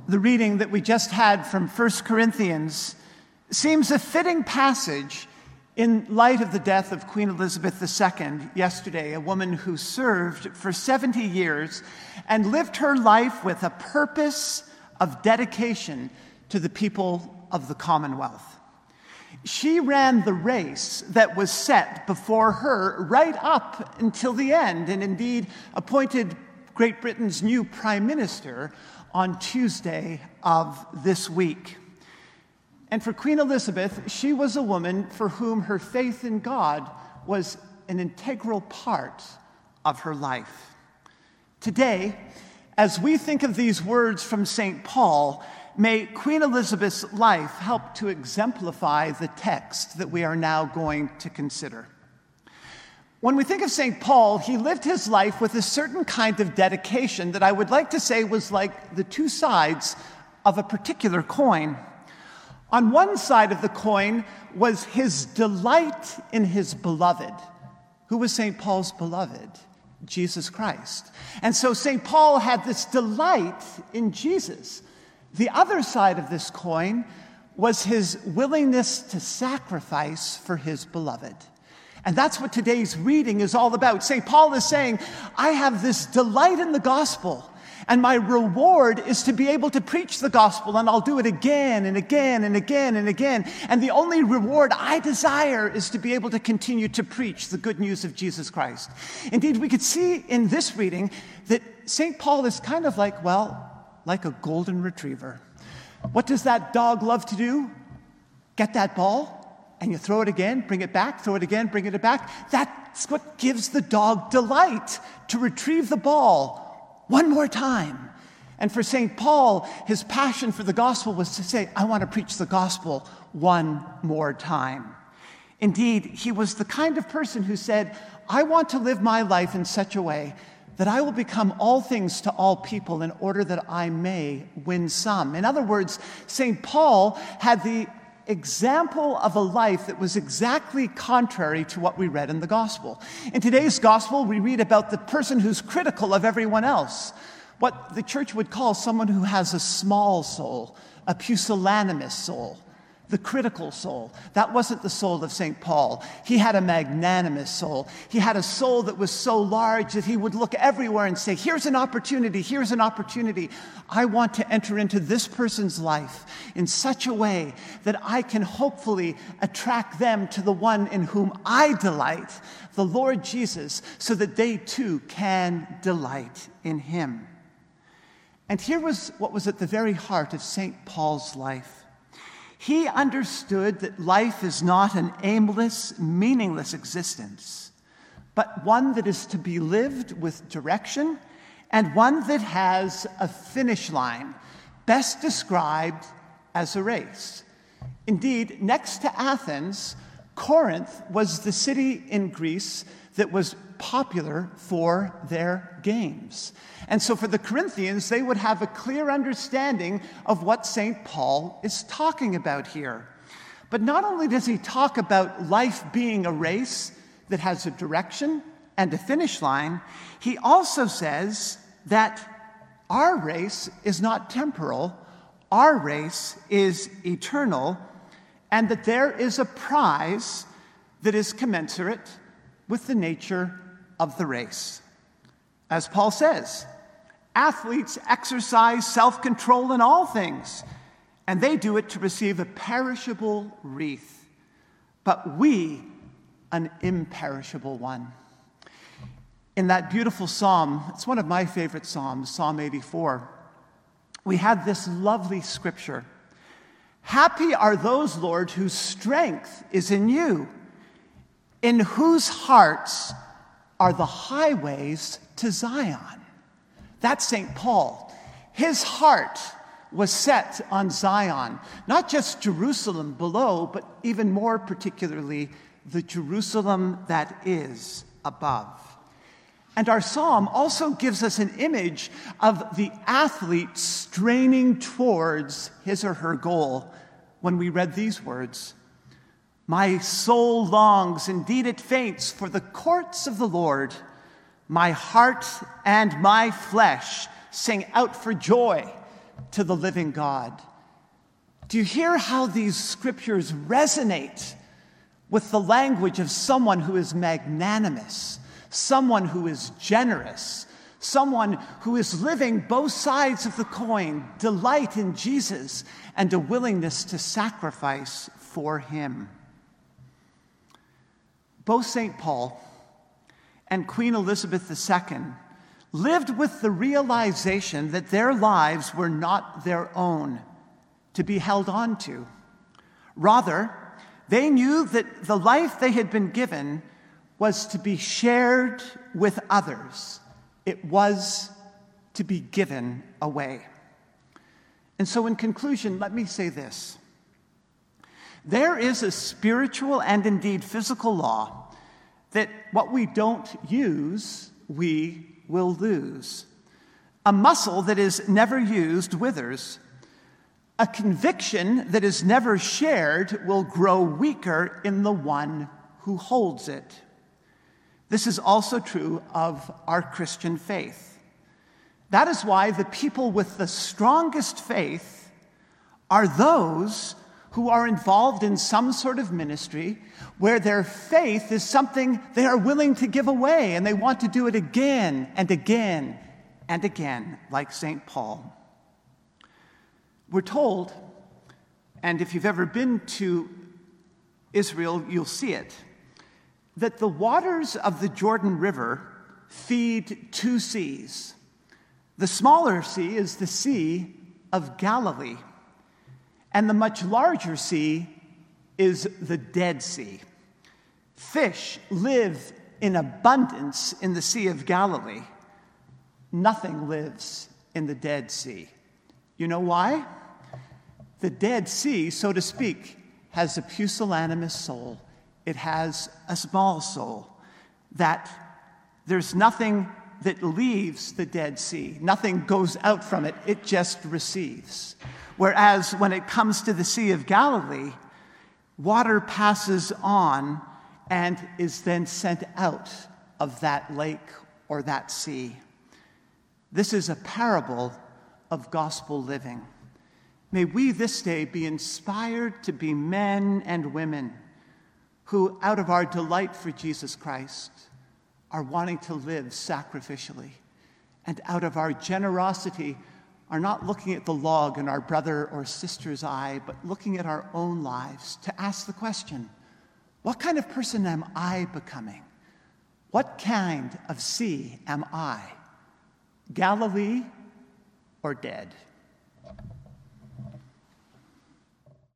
The reading that we just had from 1 Corinthians seems a fitting passage in light of the death of Queen Elizabeth II yesterday, a woman who served for 70 years and lived her life with a purpose of dedication to the people of the Commonwealth. She ran the race that was set before her right up until the end, and indeed appointed Great Britain's new Prime Minister on Tuesday of this week. And for Queen Elizabeth, she was a woman for whom her faith in God was an integral part of her life. Today, as we think of these words from St. Paul, may Queen Elizabeth's life help to exemplify the text that we are now going to consider. When we think of St. Paul, he lived his life with a certain kind of dedication that I would like to say was like the two sides of a particular coin. On one side of the coin was his delight in his beloved. Who was St. Paul's beloved? Jesus Christ. And so St. Paul had this delight in Jesus. The other side of this coin was his willingness to sacrifice for his beloved. And that's what today's reading is all about. St. Paul is saying, I have this delight in the gospel, and my reward is to be able to preach the gospel, and I'll do it again and again and again and again. And the only reward I desire is to be able to continue to preach the good news of Jesus Christ. Indeed, we could see in this reading that St. Paul is kind of like a golden retriever. What does that dog love to do? Get that ball, and you throw it again, bring it back, throw it again, bring it back. That's what gives the dog delight, to retrieve the ball one more time. And for St. Paul, his passion for the gospel was to say, I want to preach the gospel one more time. Indeed, he was the kind of person who said, I want to live my life in such a way that I will become all things to all people in order that I may win some. In other words, St. Paul had the example of a life that was exactly contrary to what we read in the gospel. In today's gospel, we read about the person who's critical of everyone else, what the church would call someone who has a small soul, a pusillanimous soul, the critical soul. That wasn't the soul of St. Paul. He had a magnanimous soul. He had a soul that was so large that he would look everywhere and say, here's an opportunity, here's an opportunity. I want to enter into this person's life in such a way that I can hopefully attract them to the one in whom I delight, the Lord Jesus, so that they too can delight in him. And here was what was at the very heart of St. Paul's life. He understood that life is not an aimless, meaningless existence, but one that is to be lived with direction and one that has a finish line, best described as a race. Indeed, next to Athens, Corinth was the city in Greece that was popular for their games. And so for the Corinthians, they would have a clear understanding of what St. Paul is talking about here. But not only does he talk about life being a race that has a direction and a finish line, he also says that our race is not temporal, our race is eternal, and that there is a prize that is commensurate with the nature of the race. As Paul says, athletes exercise self-control in all things, and they do it to receive a perishable wreath, but we an imperishable one. In that beautiful psalm, it's one of my favorite psalms, Psalm 84, we had this lovely scripture. Happy are those, Lord, whose strength is in you, in whose hearts are the highways to Zion. That's St. Paul. His heart was set on Zion, not just Jerusalem below, but even more particularly, the Jerusalem that is above. And our psalm also gives us an image of the athlete straining towards his or her goal when we read these words. My soul longs, indeed it faints, for the courts of the Lord. My heart and my flesh sing out for joy to the living God. Do you hear how these scriptures resonate with the language of someone who is magnanimous, someone who is generous, someone who is living both sides of the coin, delight in Jesus, and a willingness to sacrifice for him? Both St. Paul and Queen Elizabeth II lived with the realization that their lives were not their own, to be held on to. Rather, they knew that the life they had been given was to be shared with others. It was to be given away. And so in conclusion, let me say this. There is a spiritual and indeed physical law that what we don't use, we will lose. A muscle that is never used withers. A conviction that is never shared will grow weaker in the one who holds it. This is also true of our Christian faith. That is why the people with the strongest faith are those who are involved in some sort of ministry where their faith is something they are willing to give away, and they want to do it again and again and again, like St. Paul. We're told, and if you've ever been to Israel, you'll see it, that the waters of the Jordan River feed two seas. The smaller sea is the Sea of Galilee, and the much larger sea is the Dead Sea. Fish live in abundance in the Sea of Galilee. Nothing lives in the Dead Sea. You know why? The Dead Sea, so to speak, has a pusillanimous soul. It has a small soul. That there's nothing that leaves the Dead Sea. Nothing goes out from it. It just receives. Whereas when it comes to the Sea of Galilee, water passes on and is then sent out of that lake or that sea. This is a parable of gospel living. May we this day be inspired to be men and women who, out of our delight for Jesus Christ, are wanting to live sacrificially, and out of our generosity are not looking at the log in our brother or sister's eye, but looking at our own lives to ask the question, what kind of person am I becoming? What kind of sea am I? Galilee or dead?